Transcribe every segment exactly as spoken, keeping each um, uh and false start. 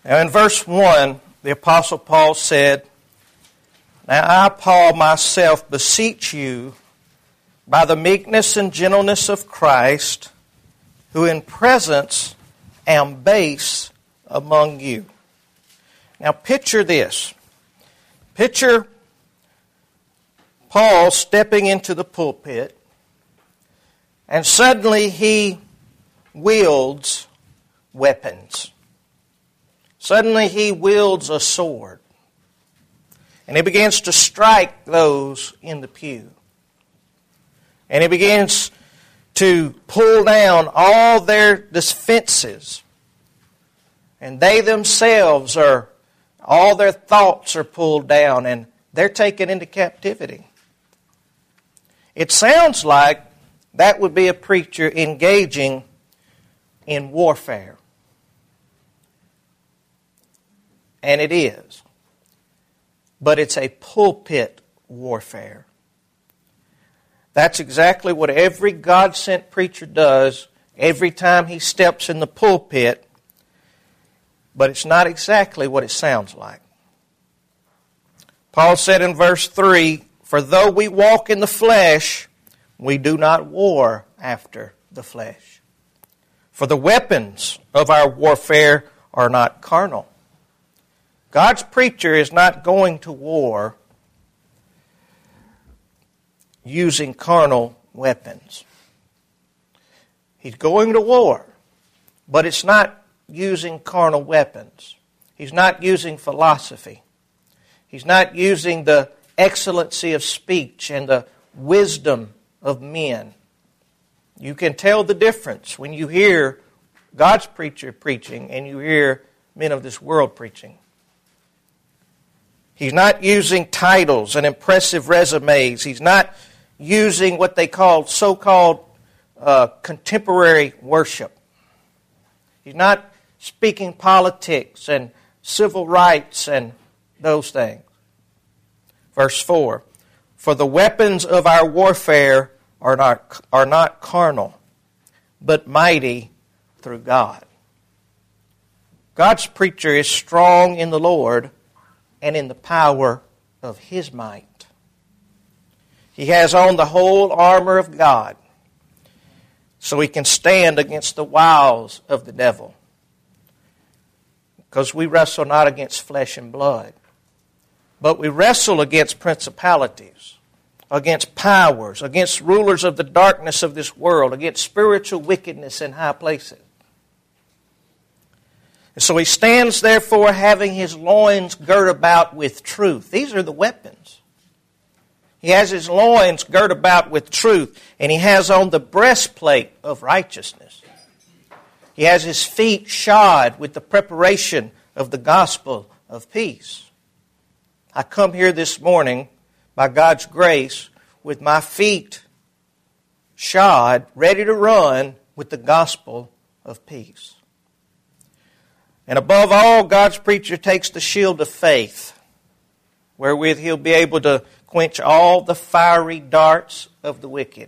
Now in verse one, the Apostle Paul said, "Now I, Paul, myself beseech you by the meekness and gentleness of Christ, who in presence am base among you." Now picture this. Picture Paul stepping into the pulpit, and suddenly he wields weapons. Suddenly he wields a sword. And he begins to strike those in the pew. And he begins to pull down all their defenses. And they themselves are, all their thoughts are pulled down and they're taken into captivity. It sounds like that would be a preacher engaging in warfare. And it is. But it's a pulpit warfare. That's exactly what every God-sent preacher does every time he steps in the pulpit. But it's not exactly what it sounds like. Paul said in verse three, "For though we walk in the flesh, we do not war after the flesh. For the weapons of our warfare are not carnal." God's preacher is not going to war using carnal weapons. He's going to war, but it's not using carnal weapons. He's not using philosophy. He's not using the excellency of speech and the wisdom of men. You can tell the difference when you hear God's preacher preaching and you hear men of this world preaching. He's not using titles and impressive resumes. He's not using what they call so-called uh, contemporary worship. He's not speaking politics and civil rights and those things. Verse four, "For the weapons of our warfare are not, are not carnal, but mighty through God." God's preacher is strong in the Lord and in the power of His might. He has on the whole armor of God so he can stand against the wiles of the devil. Because we wrestle not against flesh and blood, but we wrestle against principalities, against powers, against rulers of the darkness of this world, against spiritual wickedness in high places. And so he stands, therefore, having his loins girt about with truth. These are the weapons. He has his loins girt about with truth, and he has on the breastplate of righteousness. He has his feet shod with the preparation of the gospel of peace. I come here this morning, by God's grace, with my feet shod, ready to run with the gospel of peace. And above all, God's preacher takes the shield of faith, wherewith he'll be able to quench all the fiery darts of the wicked.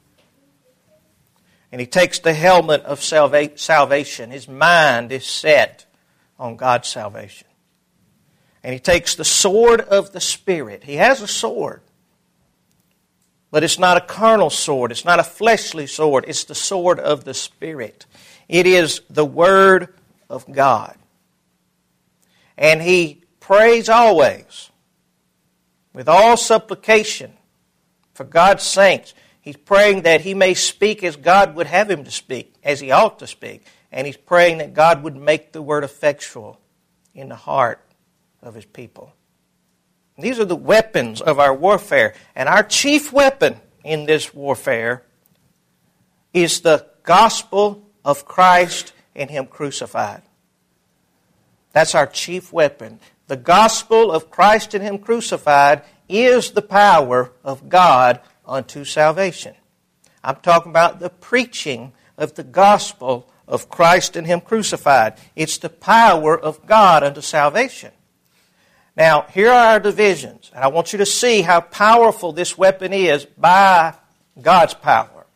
And he takes the helmet of salva- salvation. His mind is set on God's salvation. And he takes the sword of the Spirit. He has a sword. But it's not a carnal sword. It's not a fleshly sword. It's the sword of the Spirit. It is the Word of God. And he prays always with all supplication for God's saints. He's praying that he may speak as God would have him to speak, as he ought to speak. And he's praying that God would make the word effectual in the heart of his people. These are the weapons of our warfare. And our chief weapon in this warfare is the gospel of Christ and Him crucified. That's our chief weapon. The gospel of Christ and Him crucified is the power of God unto salvation. I'm talking about the preaching of the gospel of Christ and Him crucified. It's the power of God unto salvation. Now, here are our divisions, and I want you to see how powerful this weapon is by God's power.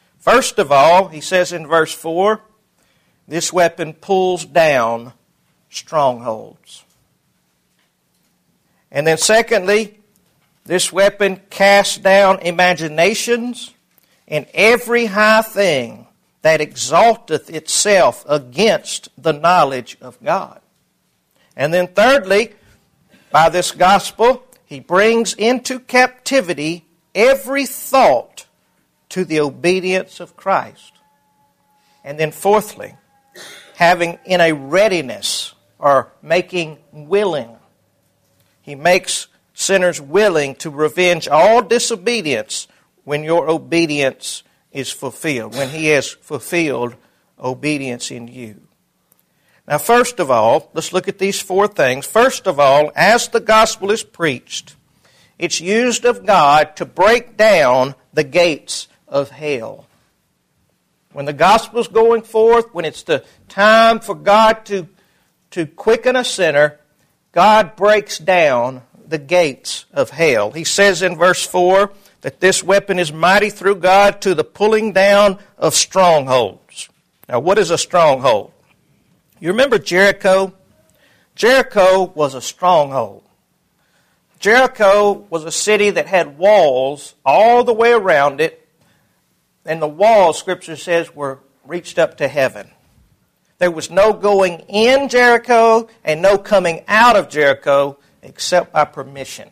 First of all, he says in verse four, this weapon pulls down strongholds. And then secondly, this weapon casts down imaginations and every high thing that exalteth itself against the knowledge of God. And then thirdly, by this gospel, he brings into captivity every thought to the obedience of Christ. And then fourthly, having in a readiness or making willing, he makes sinners willing to revenge all disobedience when your obedience is fulfilled, when he has fulfilled obedience in you. Now, first of all, let's look at these four things. First of all, as the gospel is preached, it's used of God to break down the gates of hell. When the gospel is going forth, when it's the time for God to, to quicken a sinner, God breaks down the gates of hell. He says in verse four that this weapon is mighty through God to the pulling down of strongholds. Now, what is a stronghold? You remember Jericho? Jericho was a stronghold. Jericho was a city that had walls all the way around it, and the walls, Scripture says, were reached up to heaven. There was no going in Jericho and no coming out of Jericho except by permission.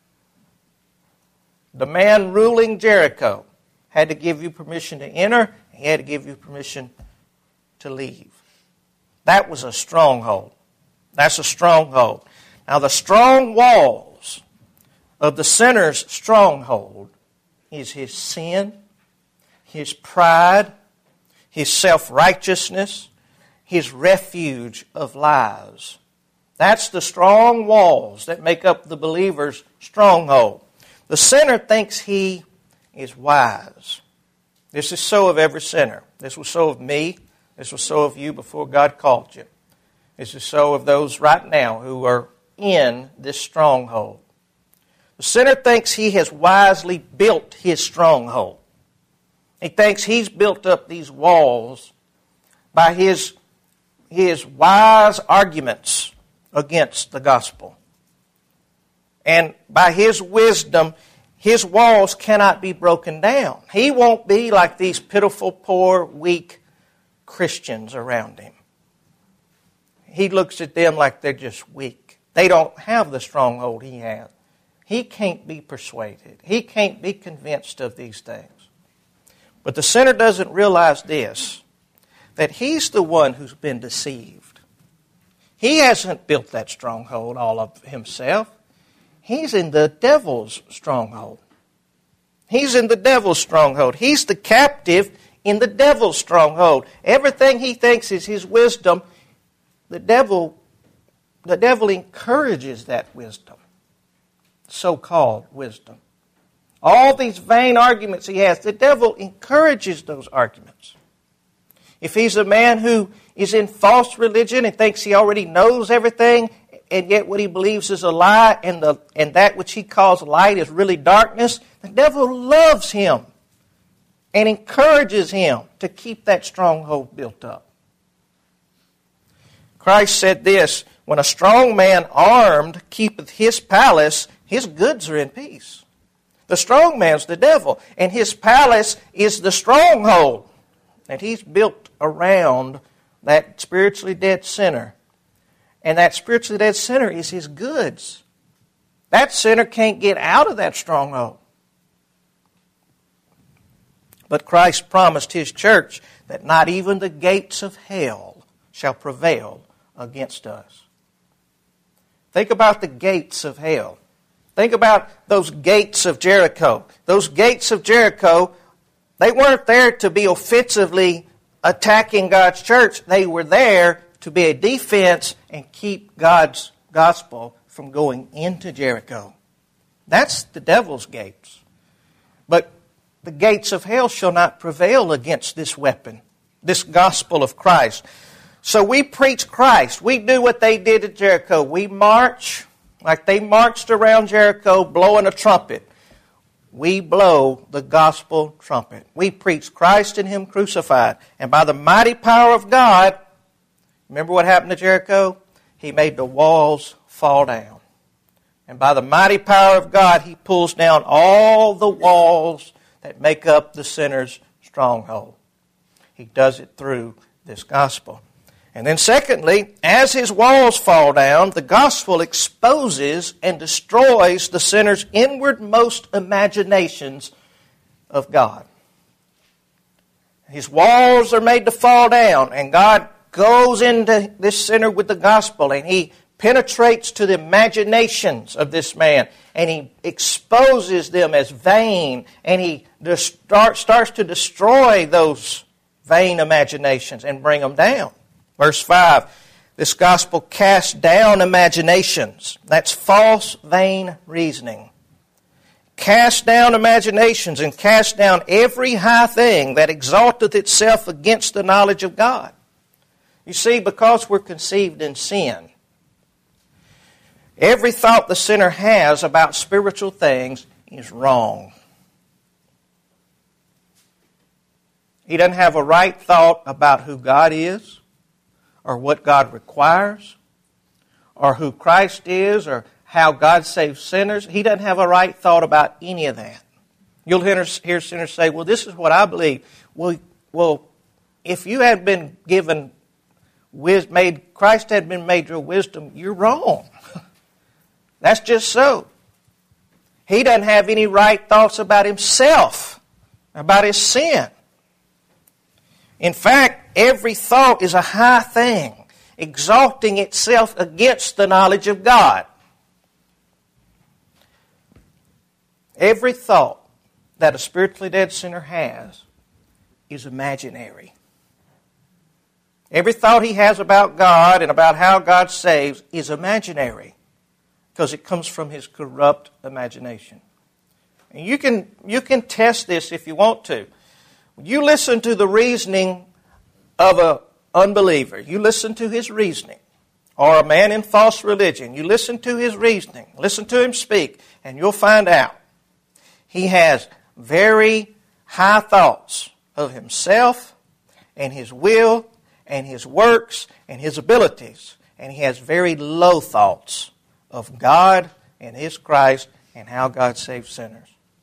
The man ruling Jericho had to give you permission to enter, he had to give you permission to leave. That was a stronghold. That's a stronghold. Now, the strong walls of the sinner's stronghold is his sin, his pride, his self-righteousness, his refuge of lies. That's the strong walls that make up the believer's stronghold. The sinner thinks he is wise. This is so of every sinner. This was so of me. This was so of you before God called you. This is so of those right now who are in this stronghold. The sinner thinks he has wisely built his stronghold. He thinks he's built up these walls by his, his wise arguments against the gospel. And by his wisdom, his walls cannot be broken down. He won't be like these pitiful, poor, weak Christians around him. He looks at them like they're just weak. They don't have the stronghold he has. He can't be persuaded. He can't be convinced of these things. But the sinner doesn't realize this, that he's the one who's been deceived. He hasn't built that stronghold all of himself. He's in the devil's stronghold. He's in the devil's stronghold. He's the captive in the devil's stronghold. Everything he thinks is his wisdom, the devil, the devil encourages that wisdom, so-called wisdom. All these vain arguments he has, the devil encourages those arguments. If he's a man who is in false religion and thinks he already knows everything, and yet what he believes is a lie, and, the, and that which he calls light is really darkness, the devil loves him and encourages him to keep that stronghold built up. Christ said this, when a strong man armed keepeth his palace, his goods are in peace. The strong man's the devil, and his palace is the stronghold that he's built around that spiritually dead sinner. And that spiritually dead sinner is his goods. That sinner can't get out of that stronghold. But Christ promised his church that not even the gates of hell shall prevail against us. Think about the gates of hell. Think about those gates of Jericho. Those gates of Jericho, they weren't there to be offensively attacking God's church. They were there to be a defense and keep God's gospel from going into Jericho. That's the devil's gates. But the gates of hell shall not prevail against this weapon, this gospel of Christ. So we preach Christ. We do what they did at Jericho. We march like they marched around Jericho blowing a trumpet. We blow the gospel trumpet. We preach Christ and Him crucified. And by the mighty power of God, remember what happened to Jericho? He made the walls fall down. And by the mighty power of God, He pulls down all the walls that make up the sinner's stronghold. He does it through this gospel. And then secondly, as His walls fall down, the gospel exposes and destroys the sinner's inwardmost imaginations of God. His walls are made to fall down, and God goes into this sinner with the gospel, and He penetrates to the imaginations of this man, and He exposes them as vain, and He starts to destroy those vain imaginations and bring them down. Verse five, this gospel casts down imaginations. That's false, vain reasoning. Cast down imaginations and cast down every high thing that exalteth itself against the knowledge of God. You see, because we're conceived in sin, every thought the sinner has about spiritual things is wrong. He doesn't have a right thought about who God is, or what God requires, or who Christ is, or how God saves sinners. He doesn't have a right thought about any of that. You'll hear, hear sinners say, well, this is what I believe. Well, well if you had been given, made Christ had been made your wisdom, you're wrong. That's just so. He doesn't have any right thoughts about himself, about his sin. In fact, every thought is a high thing, exalting itself against the knowledge of God. Every thought that a spiritually dead sinner has is imaginary. Every thought he has about God and about how God saves is imaginary, because it comes from his corrupt imagination. And you can, you can test this if you want to. You listen to the reasoning of an unbeliever. You listen to his reasoning. Or a man in false religion. You listen to his reasoning. Listen to him speak, and you'll find out he has very high thoughts of himself and his will and his works and his abilities. And he has very low thoughts of God and His Christ and how God saves sinners.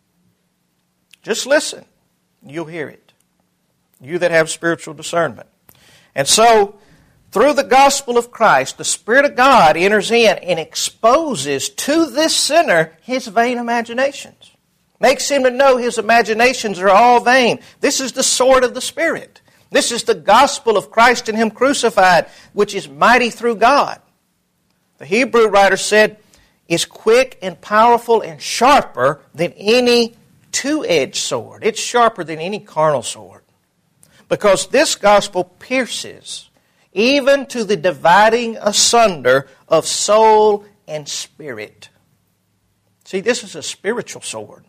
Just listen. You'll hear it. You that have spiritual discernment. And so, through the gospel of Christ, the Spirit of God enters in and exposes to this sinner his vain imaginations. Makes him to know his imaginations are all vain. This is the sword of the Spirit. This is the gospel of Christ and Him crucified, which is mighty through God. The Hebrew writer said, is quick and powerful and sharper than any two-edged sword. It's sharper than any carnal sword. Because this gospel pierces even to the dividing asunder of soul and spirit. See, this is a spiritual sword.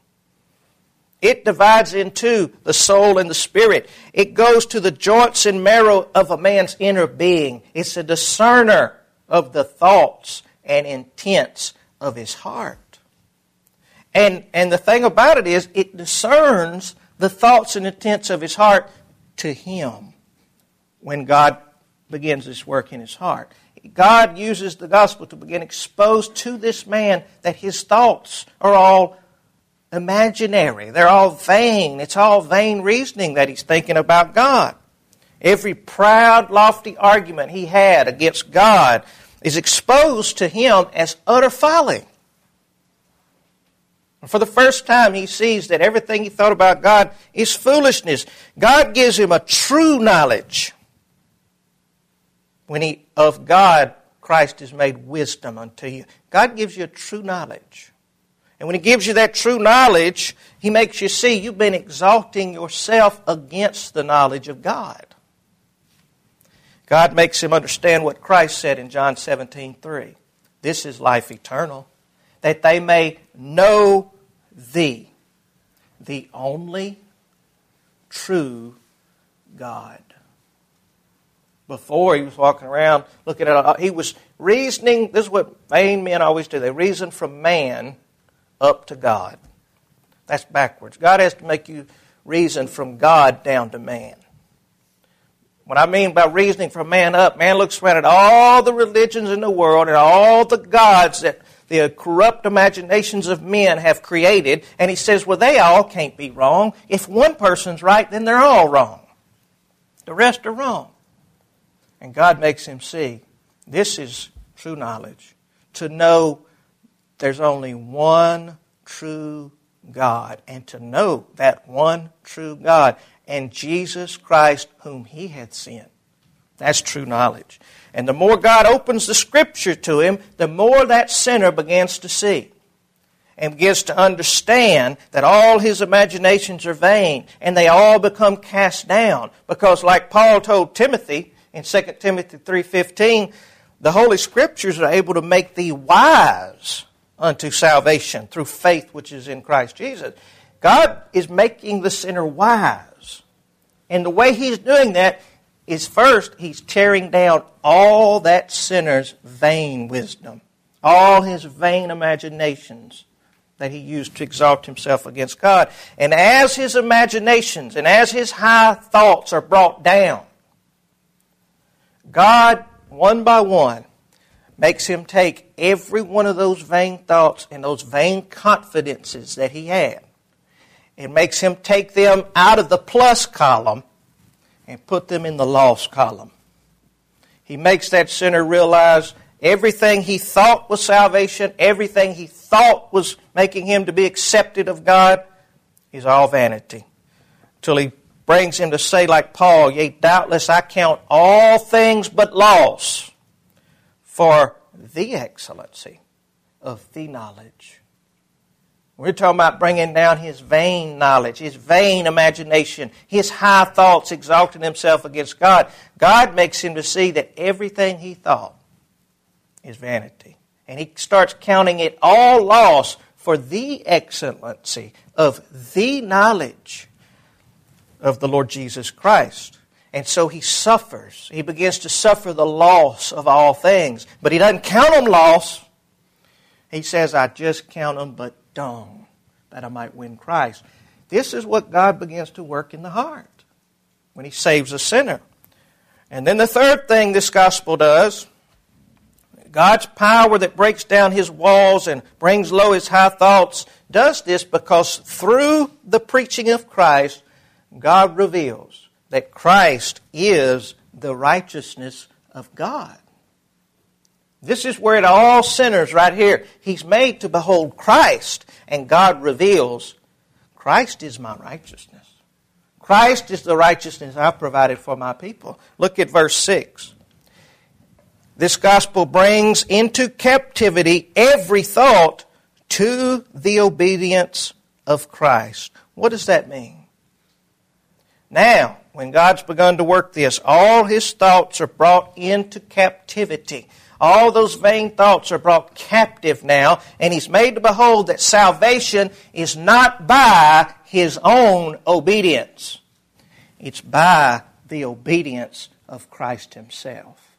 It divides into the soul and the spirit. It goes to the joints and marrow of a man's inner being. It's a discerner of the thoughts and intents of his heart. And, and the thing about it is, it discerns the thoughts and intents of his heart to Him when God begins this work in his heart. God uses the gospel to begin exposed to this man that his thoughts are all imaginary. They're all vain. It's all vain reasoning that he's thinking about God. Every proud, lofty argument he had against God is exposed to him as utter folly. And for the first time, he sees that everything he thought about God is foolishness. God gives him a true knowledge. When he, of God, Christ is made wisdom unto you. God gives you a true knowledge. And when He gives you that true knowledge, He makes you see you've been exalting yourself against the knowledge of God. God makes him understand what Christ said in John seventeen three. This is life eternal, that they may know Thee, the only true God. Before, he was walking around looking at, he was reasoning. This is what vain men always do. They reason from man up to God. That's backwards. God has to make you reason from God down to man. What I mean by reasoning from man up, man looks around at all the religions in the world and all the gods that the corrupt imaginations of men have created, and he says, well, they all can't be wrong. If one person's right, then they're all wrong. The rest are wrong. And God makes him see, this is true knowledge, to know there's only one true God, and to know that one true God, and Jesus Christ whom he hath sent. That's true knowledge. And the more God opens the Scripture to him, the more that sinner begins to see and begins to understand that all his imaginations are vain and they all become cast down. Because like Paul told Timothy in Second Timothy three fifteen, the Holy Scriptures are able to make thee wise unto salvation through faith which is in Christ Jesus. God is making the sinner wise. And the way he's doing that is first, he's tearing down all that sinner's vain wisdom, all his vain imaginations that he used to exalt himself against God. And as his imaginations and as his high thoughts are brought down, God, one by one, makes him take every one of those vain thoughts and those vain confidences that he had. It makes him take them out of the plus column and put them in the lost column. He makes that sinner realize everything he thought was salvation, everything he thought was making him to be accepted of God, is all vanity. Till he brings him to say like Paul, yea, doubtless I count all things but loss for the excellency of the knowledge. We're talking about bringing down his vain knowledge, his vain imagination, his high thoughts exalting himself against God. God makes him to see that everything he thought is vanity. And he starts counting it all loss for the excellency of the knowledge of the Lord Jesus Christ. And so he suffers. He begins to suffer the loss of all things. But he doesn't count them loss. He says, I just count them but dung, that I might win Christ. This is what God begins to work in the heart when he saves a sinner. And then the third thing this gospel does, God's power that breaks down his walls and brings low his high thoughts, does this because through the preaching of Christ, God reveals that Christ is the righteousness of God. This is where it all centers right here. He's made to behold Christ, and God reveals, Christ is my righteousness. Christ is the righteousness I've provided for my people. Look at verse six. This gospel brings into captivity every thought to the obedience of Christ. What does that mean? Now, when God's begun to work this, all his thoughts are brought into captivity. All those vain thoughts are brought captive now, and he's made to behold that salvation is not by his own obedience. It's by the obedience of Christ himself.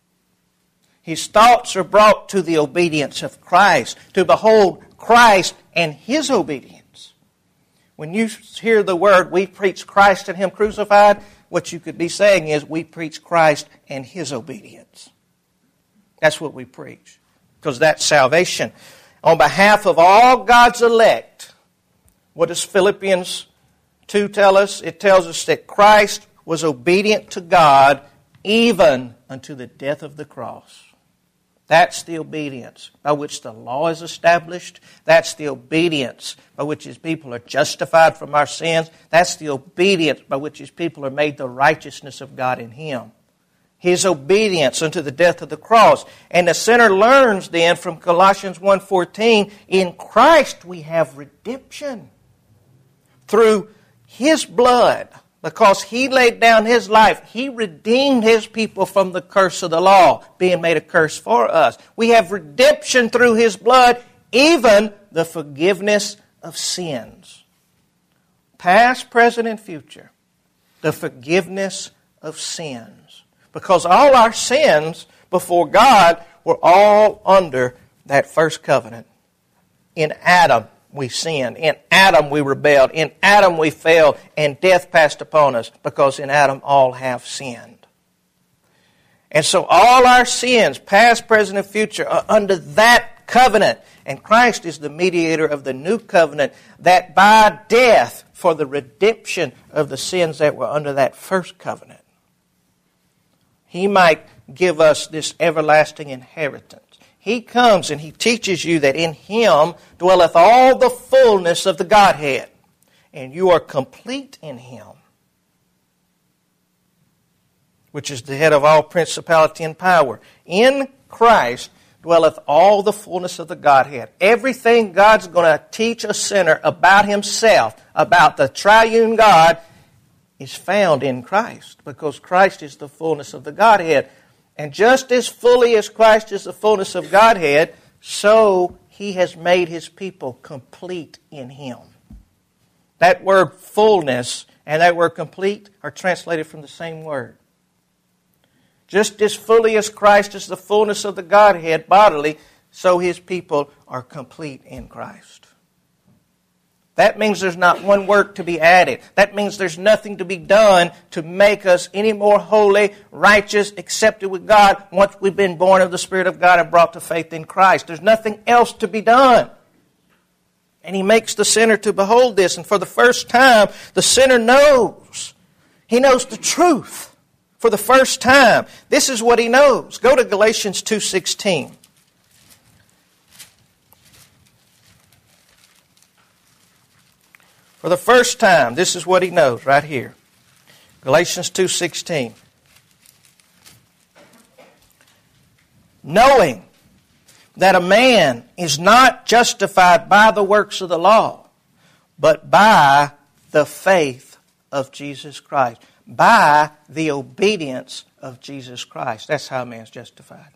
His thoughts are brought to the obedience of Christ, to behold Christ and his obedience. When you hear the word, we preach Christ and him crucified, what you could be saying is, we preach Christ and his obedience. That's what we preach, because that's salvation. On behalf of all God's elect, what does Philippians two tell us? It tells us that Christ was obedient to God even unto the death of the cross. That's the obedience by which the law is established. That's the obedience by which his people are justified from our sins. That's the obedience by which his people are made the righteousness of God in him. His obedience unto the death of the cross. And the sinner learns then from Colossians one fourteen, in Christ we have redemption through his blood. Because he laid down his life, he redeemed his people from the curse of the law, being made a curse for us. We have redemption through his blood, even the forgiveness of sins. Past, present, and future. The forgiveness of sins. Because all our sins before God were all under that first covenant. In Adam we sinned. In Adam we rebelled. In Adam we fell, and death passed upon us, because in Adam all have sinned. And so all our sins, past, present, and future, are under that covenant. And Christ is the mediator of the new covenant, that by death for the redemption of the sins that were under that first covenant, He might give us this everlasting inheritance. He comes and He teaches you that in Him dwelleth all the fullness of the Godhead, and you are complete in Him, which is the head of all principality and power. In Christ dwelleth all the fullness of the Godhead. Everything God's going to teach a sinner about Himself, about the triune God, is found in Christ, because Christ is the fullness of the Godhead. And just as fully as Christ is the fullness of Godhead, so He has made His people complete in Him. That word fullness and that word complete are translated from the same word. Just as fully as Christ is the fullness of the Godhead bodily, so His people are complete in Christ. That means there's not one work to be added. That means there's nothing to be done to make us any more holy, righteous, accepted with God once we've been born of the Spirit of God and brought to faith in Christ. There's nothing else to be done. And He makes the sinner to behold this. And for the first time, the sinner knows. He knows the truth. For the first time, this is what he knows. Go to Galatians two sixteen. For the first time, this is what he knows right here. Galatians two sixteen. Knowing that a man is not justified by the works of the law, but by the faith of Jesus Christ. By the obedience of Jesus Christ. That's how a man's justified.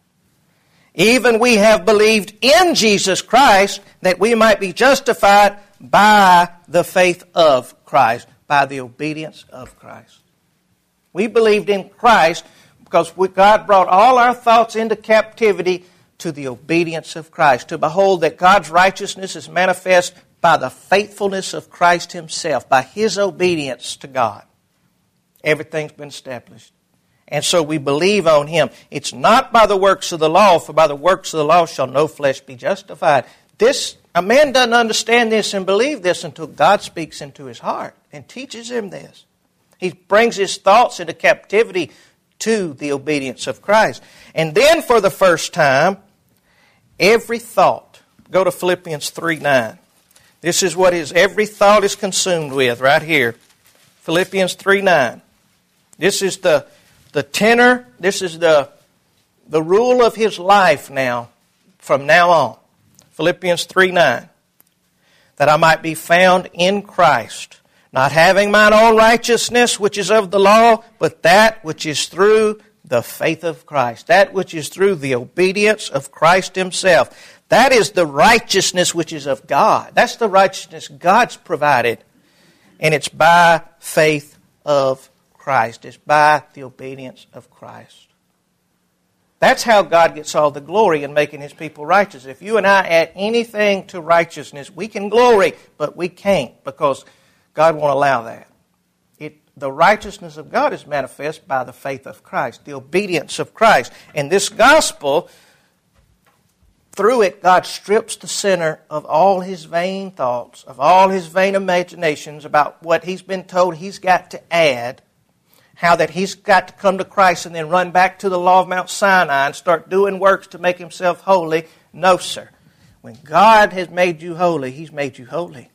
Even we have believed in Jesus Christ that we might be justified by the faith of Christ, by the obedience of Christ. We believed in Christ because God brought all our thoughts into captivity to the obedience of Christ, to behold that God's righteousness is manifest by the faithfulness of Christ Himself, by His obedience to God. Everything's been established. And so we believe on Him. It's not by the works of the law, for by the works of the law shall no flesh be justified. This, a man doesn't understand this and believe this until God speaks into his heart and teaches him this. He brings his thoughts into captivity to the obedience of Christ. And then for the first time, every thought, go to Philippians three nine. This is what his every thought is consumed with right here. Philippians three nine. This is the, the tenor, this is the, the rule of his life now, from now on. Philippians three nine. That I might be found in Christ, not having mine own righteousness, which is of the law, but that which is through the faith of Christ. That which is through the obedience of Christ Himself. That is the righteousness which is of God. That's the righteousness God's provided. And it's by faith of Christ. It's by the obedience of Christ. That's how God gets all the glory in making His people righteous. If you and I add anything to righteousness, we can glory, but we can't because God won't allow that. It, the righteousness of God is manifest by the faith of Christ, the obedience of Christ. And this gospel, through it, God strips the sinner of all his vain thoughts, of all his vain imaginations about what he's been told he's got to add, how that he's got to come to Christ and then run back to the law of Mount Sinai and start doing works to make himself holy. No, sir. When God has made you holy, He's made you holy.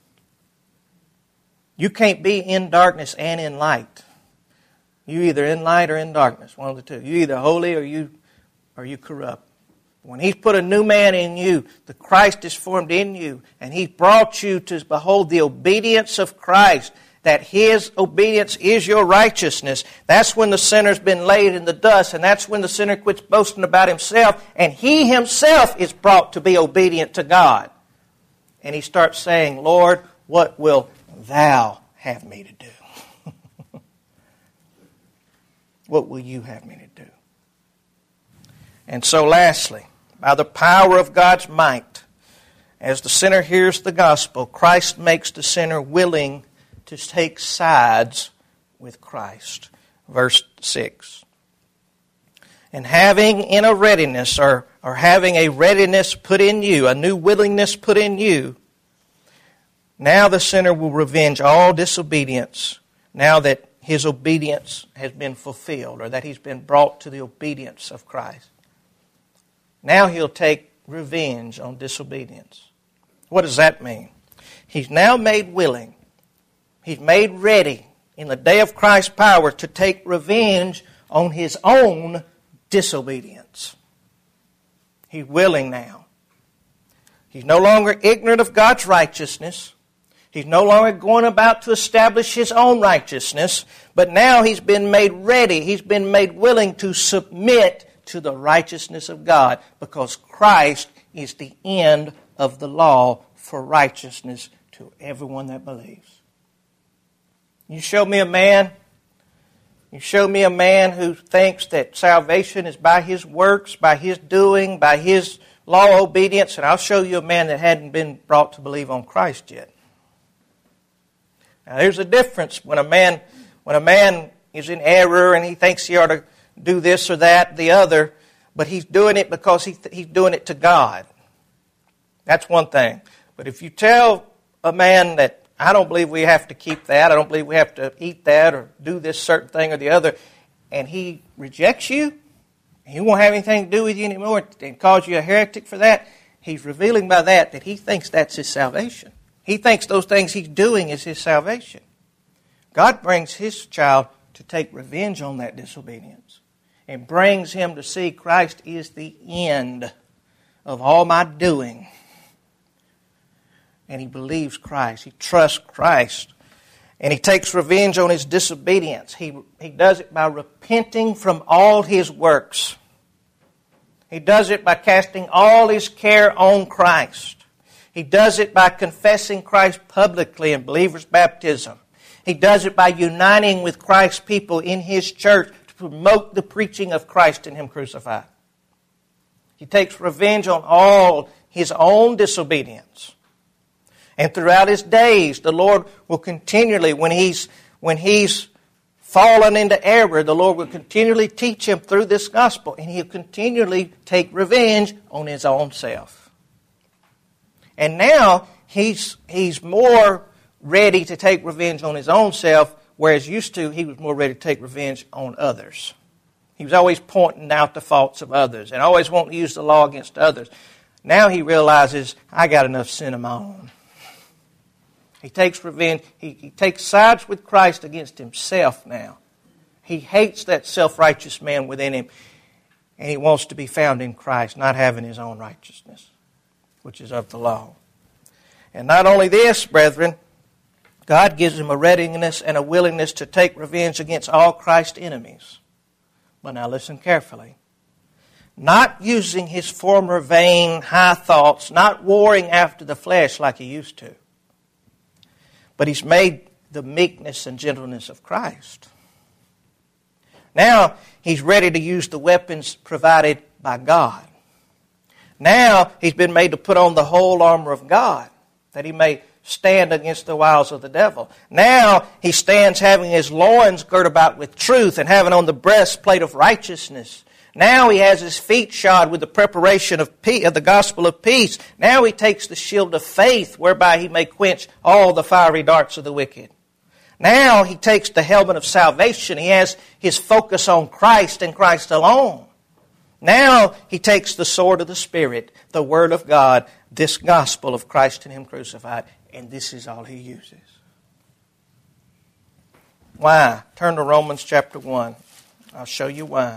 You can't be in darkness and in light. You're either in light or in darkness, one of the two. You're either holy or you, or you corrupt. When He's put a new man in you, the Christ is formed in you, and He brought you to behold the obedience of Christ, that His obedience is your righteousness. That's when the sinner's been laid in the dust, and that's when the sinner quits boasting about himself, and he himself is brought to be obedient to God. And he starts saying, Lord, what will Thou have me to do? What will You have me to do? And so lastly, by the power of God's might, as the sinner hears the gospel, Christ makes the sinner willing to take sides with Christ. Verse six. And having in a readiness, or, or having a readiness put in you, a new willingness put in you, now the sinner will revenge all disobedience, now that his obedience has been fulfilled, or that he's been brought to the obedience of Christ. Now he'll take revenge on disobedience. What does that mean? He's now made willing. He's made ready in the day of Christ's power to take revenge on his own disobedience. He's willing now. He's no longer ignorant of God's righteousness. He's no longer going about to establish his own righteousness, but now he's been made ready. He's been made willing to submit to the righteousness of God, because Christ is the end of the law for righteousness to everyone that believes. You show me a man, you show me a man who thinks that salvation is by his works, by his doing, by his law obedience, and I'll show you a man that hadn't been brought to believe on Christ yet. Now there's a difference when a man when a man is in error and he thinks he ought to do this or that, the other, but he's doing it because he th- he's doing it to God. That's one thing. But if you tell a man that, I don't believe we have to keep that, I don't believe we have to eat that or do this certain thing or the other, and he rejects you, he won't have anything to do with you anymore and calls you a heretic for that, he's revealing by that that he thinks that's his salvation. He thinks those things he's doing is his salvation. God brings his child to take revenge on that disobedience and brings him to see Christ is the end of all my doing. And he believes Christ. He trusts Christ. And he takes revenge on his disobedience. He, he does it by repenting from all his works. He does it by casting all his care on Christ. He does it by confessing Christ publicly in believer's baptism. He does it by uniting with Christ's people in his church to promote the preaching of Christ and him crucified. He takes revenge on all his own disobedience. And throughout his days, the Lord will continually, when he's, when he's fallen into error, the Lord will continually teach him through this gospel, and he'll continually take revenge on his own self. And now he's, he's more ready to take revenge on his own self, whereas used to he was more ready to take revenge on others. He was always pointing out the faults of others and always wanting to use the law against others. Now he realizes, I got enough sin of my own. He takes revenge. He, he takes sides with Christ against himself now. He hates that self-righteous man within him, and he wants to be found in Christ, not having his own righteousness, which is of the law. And not only this, brethren, God gives him a readiness and a willingness to take revenge against all Christ's enemies. But now listen carefully. Not using his former vain, high thoughts, not warring after the flesh like he used to. But he's made the meekness and gentleness of Christ. Now he's ready to use the weapons provided by God. Now he's been made to put on the whole armor of God, that he may stand against the wiles of the devil. Now he stands having his loins girt about with truth and having on the breastplate of righteousness. Now he has his feet shod with the preparation of, peace, of the gospel of peace. Now he takes the shield of faith, whereby he may quench all the fiery darts of the wicked. Now he takes the helmet of salvation. He has his focus on Christ and Christ alone. Now he takes the sword of the Spirit, the Word of God, this gospel of Christ and him crucified, and this is all he uses. Why? Turn to Romans chapter one. I'll show you why.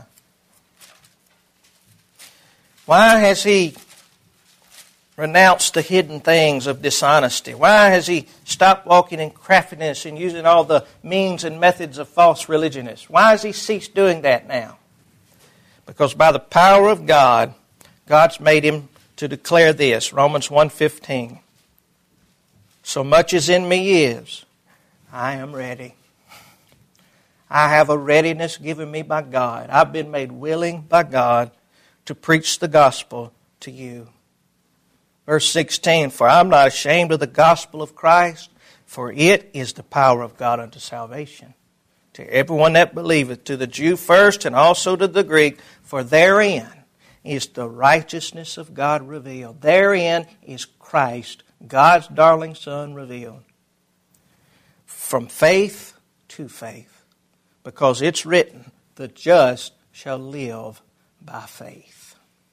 Why has he renounced the hidden things of dishonesty? Why has he stopped walking in craftiness and using all the means and methods of false religionists? Why has he ceased doing that now? Because by the power of God, God's made him to declare this, Romans one fifteen. So much as in me is, I am ready. I have a readiness given me by God. I've been made willing by God to preach the gospel to you. Verse sixteen, for I'm not ashamed of the gospel of Christ, for it is the power of God unto salvation to everyone that believeth, to the Jew first and also to the Greek, for therein is the righteousness of God revealed. Therein is Christ, God's darling Son, revealed. From faith to faith, because it's written, the just shall live by faith.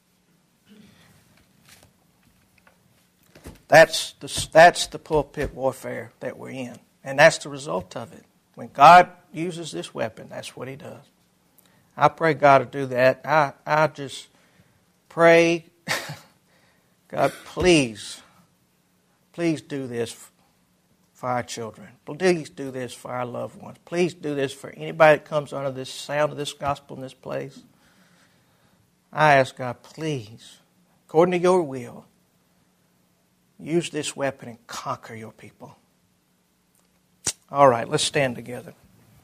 That's the, that's the pulpit warfare that we're in. And that's the result of it. When God uses this weapon, that's what He does. I pray God to do that. I, I just pray, God, please, please do this for our children. Please do this for our loved ones. Please do this for anybody that comes under this sound of this gospel in this place. I ask God, please, according to your will, use this weapon and conquer your people. All right, let's stand together.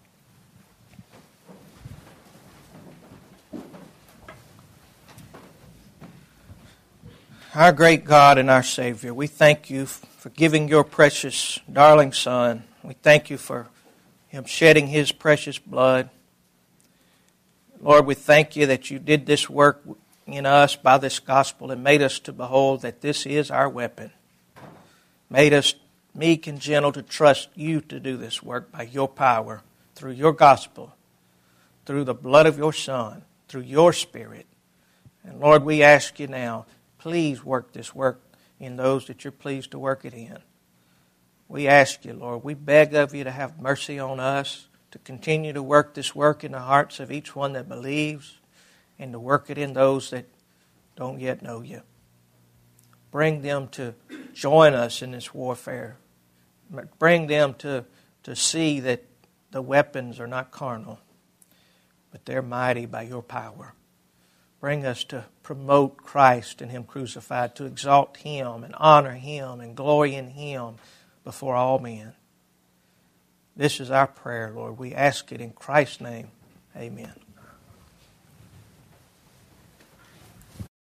Our great God and our Savior, we thank you for giving your precious, darling Son. We thank you for Him shedding His precious blood. Lord, we thank you that you did this work in us by this gospel and made us to behold that this is our weapon. Made us meek and gentle to trust you to do this work by your power, through your gospel, through the blood of your Son, through your Spirit. And Lord, we ask you now, please work this work in those that you're pleased to work it in. We ask you, Lord, we beg of you to have mercy on us, to continue to work this work in the hearts of each one that believes, and to work it in those that don't yet know you. Bring them to join us in this warfare. Bring them to, to see that the weapons are not carnal, but they're mighty by your power. Bring us to promote Christ and Him crucified, to exalt Him and honor Him and glory in Him before all men. This is our prayer, Lord. We ask it in Christ's name. Amen.